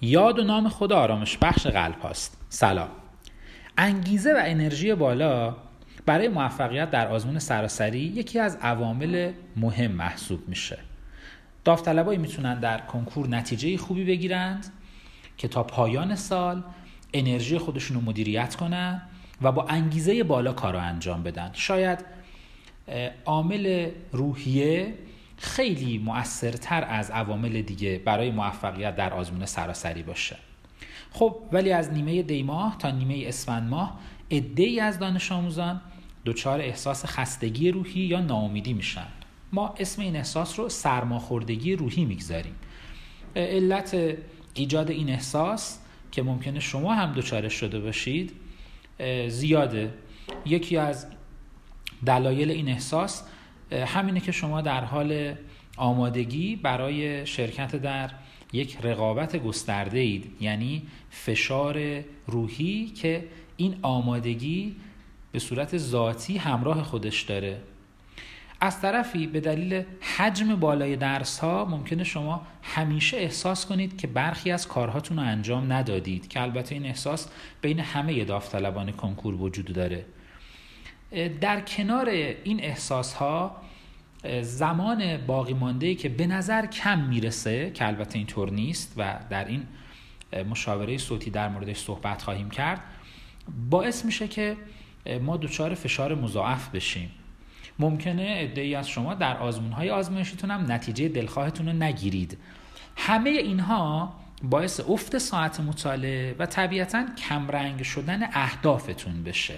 یاد و نام خدا آرامش بخش قلب هاست. سلام. انگیزه و انرژی بالا برای موفقیت در آزمون سراسری یکی از عوامل مهم محسوب میشه. داوطلبایی میتونن در کنکور نتیجه خوبی بگیرند که تا پایان سال انرژی خودشون رو مدیریت کنن و با انگیزه بالا کار رو انجام بدن. شاید عامل روحیه خیلی مؤثرتر از عوامل دیگه برای موفقیت در آزمون سراسری باشه. خب ولی از نیمه دی ماه تا نیمه اسفند ماه عده‌ای از دانش آموزان دچار احساس خستگی روحی یا ناامیدی میشن. ما اسم این احساس رو سرماخوردگی روحی میگذاریم. علت ایجاد این احساس که ممکنه شما هم دچارش شده باشید زیاده. یکی از دلایل این احساس همینه که شما در حال آمادگی برای شرکت در یک رقابت گسترده اید، یعنی فشار روحی که این آمادگی به صورت ذاتی همراه خودش داره. از طرفی به دلیل حجم بالای درس ها ممکنه شما همیشه احساس کنید که برخی از کارهاتون رو انجام ندادید، که البته این احساس بین همه داوطلبان کنکور وجود داره. در کنار این احساس ها زمان باقی مانده که به نظر کم میرسه، که البته اینطور نیست و در این مشاوره صوتی در موردش صحبت خواهیم کرد، باعث میشه که ما دچار فشار مضاعف بشیم. ممکنه عده‌ای از شما در آزمون‌های آزمایشیتون هم نتیجه دلخواهتون رو نگیرید. همه اینها باعث افت ساعت مطالعه و طبیعتاً کمرنگ شدن اهدافتون بشه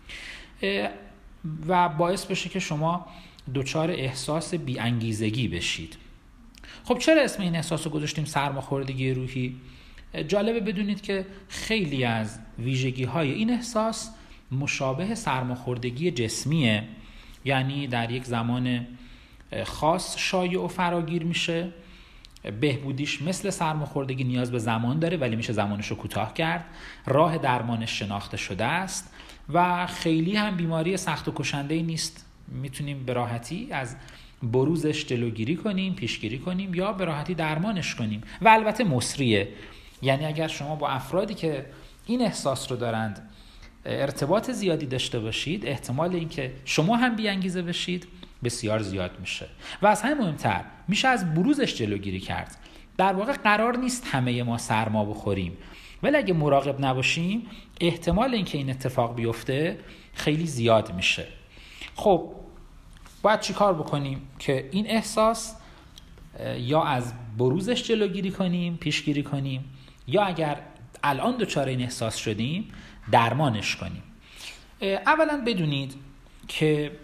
و باعث بشه که شما دچار احساس بی‌انگیزگی بشید. خب چرا اسم این احساس رو گذاشتیم سرماخوردگی روحی؟ جالبه بدونید که خیلی از ویژگی‌های این احساس مشابه سرماخوردگی جسمیه، یعنی در یک زمان خاص شایع و فراگیر میشه. بهبودیش مثل سرماخوردگی نیاز به زمان داره، ولی میشه زمانش رو کوتاه کرد. راه درمانش شناخته شده است و خیلی هم بیماری سخت و کشنده‌ای نیست. میتونیم به راحتی از بروزش جلوگیری کنیم، پیشگیری کنیم یا به راحتی درمانش کنیم و البته مصریه. یعنی اگر شما با افرادی که این احساس رو دارند ارتباط زیادی داشته باشید، احتمال اینکه شما هم بی‌انگیزه بشید بسیار زیاد میشه و از همه مهمتر میشه از بروزش جلوگیری کرد. در واقع قرار نیست همه ما سرما بخوریم، ولی اگه مراقب نباشیم احتمال اینکه این اتفاق بیفته خیلی زیاد میشه. خب باید چی کار بکنیم که این احساس یا از بروزش جلوگیری کنیم، پیشگیری کنیم، یا اگر الان دچار این احساس شدیم درمانش کنیم؟ اولا بدونید که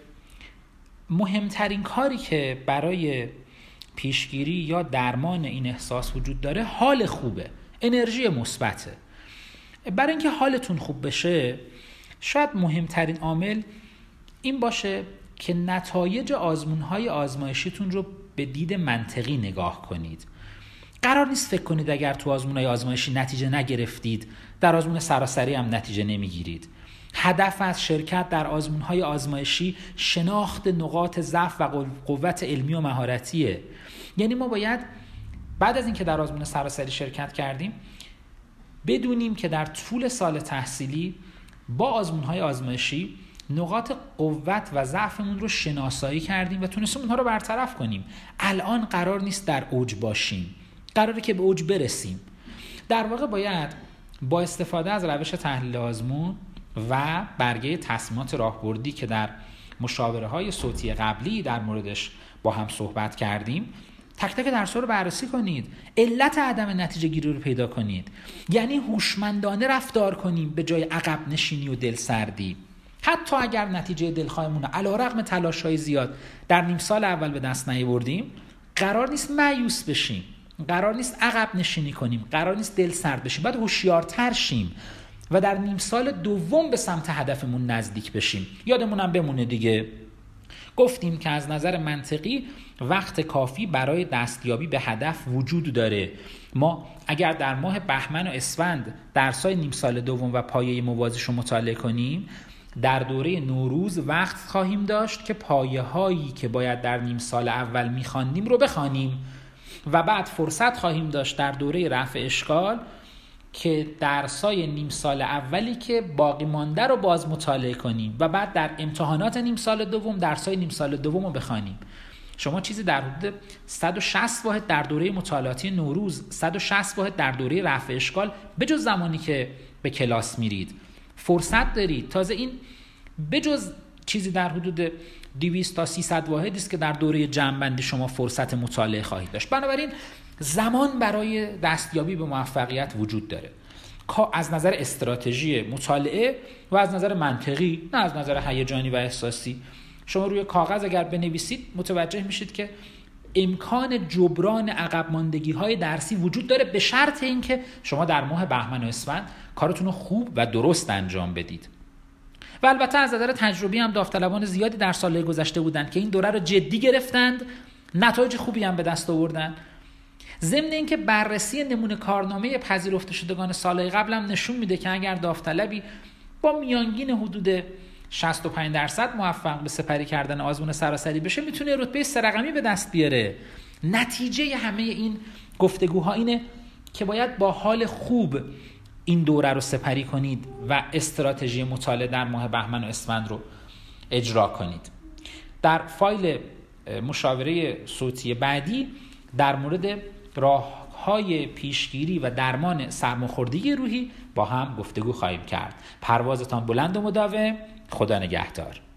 مهمترین کاری که برای پیشگیری یا درمان این احساس وجود داره حال خوبه، انرژی مثبته. برای اینکه حالتون خوب بشه شاید مهمترین عامل این باشه که نتایج آزمون‌های آزمایشیتون رو به دید منطقی نگاه کنید. قرار نیست فکر کنید اگر تو آزمون‌های آزمایشی نتیجه نگرفتید در آزمون سراسری هم نتیجه نمیگیرید. هدف از شرکت در آزمون‌های آزمایشی شناخت نقاط ضعف و قوت علمی و مهارتیه. یعنی ما باید بعد از اینکه در آزمون سراسری شرکت کردیم بدونیم که در طول سال تحصیلی با آزمون‌های آزمایشی نقاط قوت و ضعفمون رو شناسایی کردیم و تونستیم اونها رو برطرف کنیم. الان قرار نیست در اوج باشیم، قراره که به اوج برسیم. در واقع باید با استفاده از روش تحلیل آزمون و برگه تصمیمات راهبردی که در مشاوره‌های صوتی قبلی در موردش با هم صحبت کردیم تک تک درس‌ها رو بررسی کنید، علت عدم نتیجه گیری رو پیدا کنید. یعنی هوشمندانه رفتار کنیم به جای عقب نشینی و دلسردی. حتی اگر نتیجه دلخواهمون علیرغم تلاش‌های زیاد در نیم سال اول به دست نیاوردیم، قرار نیست مایوس بشیم، قرار نیست عقب نشینی کنیم، قرار نیست دلسرد بشیم. باید هوشیارتر شیم و در نیم سال دوم به سمت هدفمون نزدیک بشیم. یادمونم بمونه دیگه گفتیم که از نظر منطقی وقت کافی برای دستیابی به هدف وجود داره. ما اگر در ماه بهمن و اسفند درس‌های نیم سال دوم و پایه موازیش رو مطالعه کنیم، در دوره نوروز وقت خواهیم داشت که پایه‌هایی که باید در نیم سال اول می‌خواندیم رو بخوانیم. و بعد فرصت خواهیم داشت در دوره رفع اشکال که درسای نیم سال اولی که باقی مانده رو باز مطالعه کنیم و بعد در امتحانات نیم سال دوم درسای نیم سال دوم رو بخوانیم. شما چیزی در حدود 160 واحد در دوره مطالعاتی نوروز، 160 واحد در دوره رفع اشکال بجز زمانی که به کلاس میرید فرصت دارید. تازه این بجز چیزی در حدود 200 تا 300 واحدی است که در دوره جمع‌بندی شما فرصت مطالعه خواهید داشت. بنابراین زمان برای دستیابی به موفقیت وجود داره، از نظر استراتژی مطالعه و از نظر منطقی، نه از نظر هیجانی و احساسی. شما روی کاغذ اگر بنویسید متوجه میشید که امکان جبران عقب ماندگی‌های درسی وجود داره، به شرط اینکه شما در ماه بهمن و اسفند کارتون رو خوب و درست انجام بدید. و البته از نظر تجربی هم داوطلبان زیادی در سال‌های گذشته بودند که این دوره رو جدی گرفتند، نتایج خوبی هم به دست آوردن. ضمن اینکه بررسی نمونه کارنامه پذیرفته شدگان سال‌های قبل هم نشون میده که اگر داوطلبی با میانگین حدود 65% موفق به سپری کردن آزمون سراسری بشه میتونه رتبه 3 رقمی به دست بیاره. نتیجه همه این گفتگوها اینه که باید با حال خوب این دوره رو سپری کنید و استراتژی مطالعه در ماه بهمن و اسفند رو اجرا کنید. در فایل مشاوره صوتی بعدی در مورد راه‌های پیشگیری و درمان سرماخوردگی روحی با هم گفتگو خواهیم کرد. پروازتان بلند و مداوم. خدا نگهدار.